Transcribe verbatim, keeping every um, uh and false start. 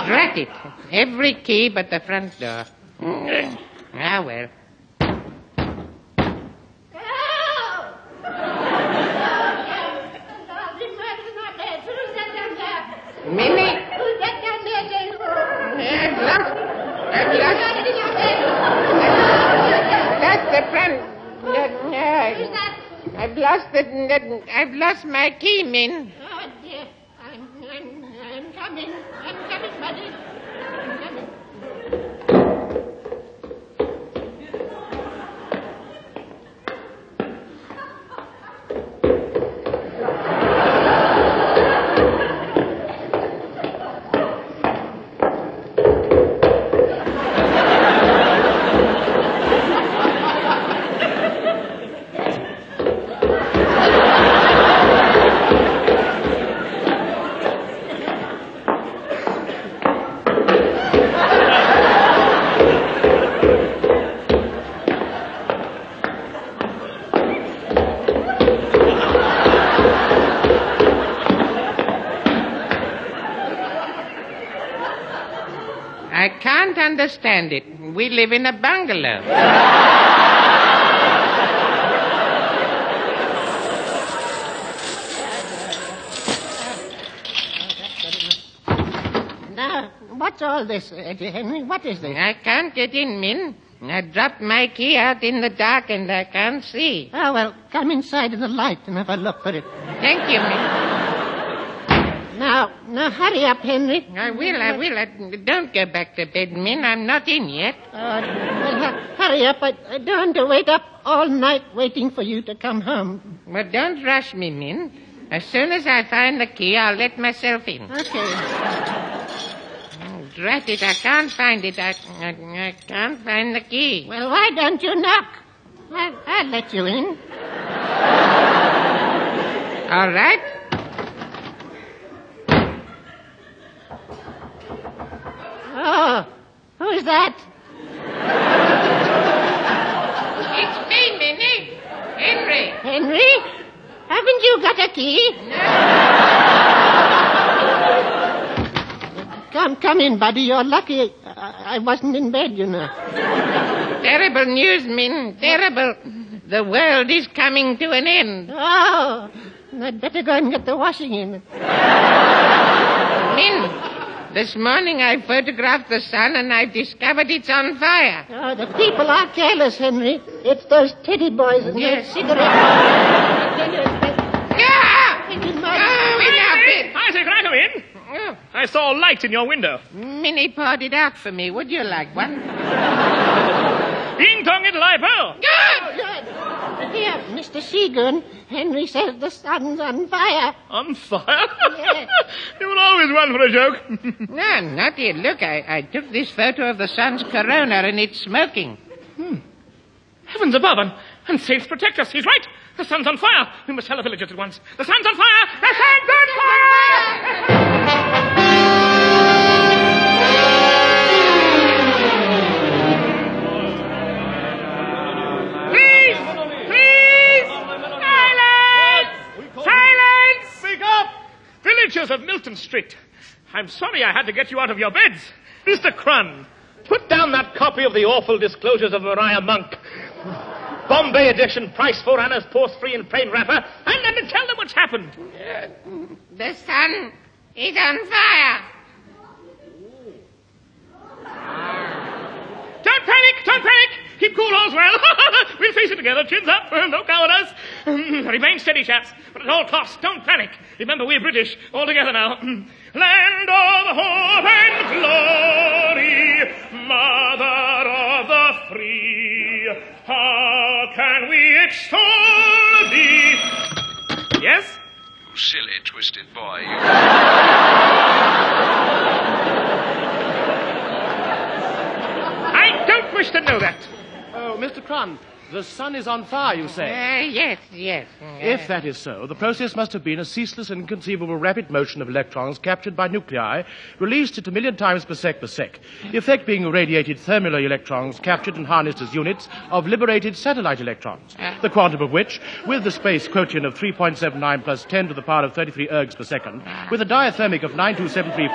Drat it. Every key but the front door. Ah, well. Minnie? Who's that down there saying, I've lost. I've lost. That's the front. Who's that? I've lost the, the. I've lost my key, Min. Oh, dear. I'm, I'm, I'm coming. I'm coming, buddy. I'm coming. I can't understand it. We live in a bungalow. Now, what's all this, Eddie Henry? What is this? I can't get in, Min. I dropped my key out in the dark and I can't see. Oh, well, come inside in the light and have a look for it. Thank you, Min. Now, now, hurry up, Henry. I will, I will. I, don't go back to bed, Min. I'm not in yet. Uh, well, hu- hurry up. I, I don't want to wait up all night waiting for you to come home. Well, don't rush me, Min. As soon as I find the key, I'll let myself in. Okay. Oh, drat it, I can't find it. I, I, I can't find the key. Well, why don't you knock? I'll, I'll let you in. All right. Oh, who's that? It's me, Minnie. Henry. Henry? Haven't you got a key? Come, come in, buddy. You're lucky I, I wasn't in bed, you know. Terrible news, Min. Terrible. The world is coming to an end. Oh, I'd better go and get the washing in. Min, this morning I photographed the sun and I've discovered it's on fire. Oh, the people are careless, Henry. It's those teddy boys and Yes. their cigarettes. Yeah! It is my- Oh, enough it. Isaac, can I come in? Oh, I saw a light in your window. Minnie poured it out for me. Would you like one? Ding dong, it'll lie pearl. Good! Good. Here, Mister Seagoon, Henry says the sun's on fire. On fire? Yes. You were always one for a joke. No, not yet. Look, I, I took this photo of the sun's corona and it's smoking. Heavens above, and, and saints protect us. He's right. The sun's on fire. We must tell the villagers at once. The sun's on fire! The sun's on fire! Please! Please! Silence! Silence! Speak up! Villagers of Milton Street, I'm sorry I had to get you out of your beds. Mister Crun, put down that copy of the awful disclosures of Maria Monk. Bombay edition, price four annas, post free in plain wrapper, and let me tell them what's happened. The sun is on fire. Don't panic, don't panic. Keep cool, all's well. We'll face it together, chins up, no cowardice. Remain steady, chaps, but at all costs, don't panic. Remember, we're British, all together now. Land of hope and glory, mother of the free, how can we extol thee? Yes? You silly, twisted boy. You... I don't wish to know that. Oh, Mister Crun, the sun is on fire, you say? Uh, yes, yes. Uh, If that is so, the process must have been a ceaseless and inconceivable rapid motion of electrons captured by nuclei, released at a million times per sec per sec. The effect being irradiated thermal electrons captured and harnessed as units of liberated satellite electrons, the quantum of which, with the space quotient of three point seven nine plus ten to the power of thirty-three ergs per second, with a diathermic of nine two seven three